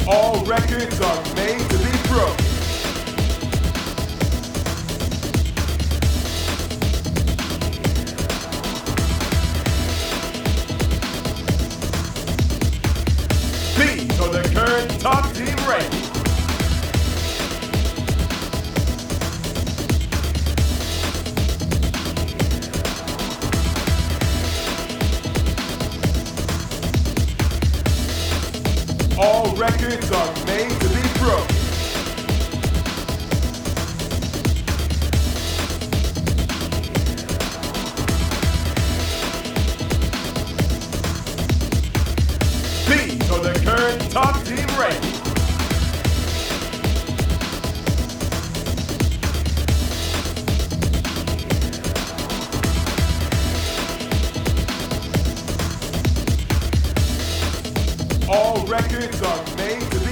All records are made to be broken. These are the current top team rankings. All records are made to be broken. These are the current top team rankings. All records are made to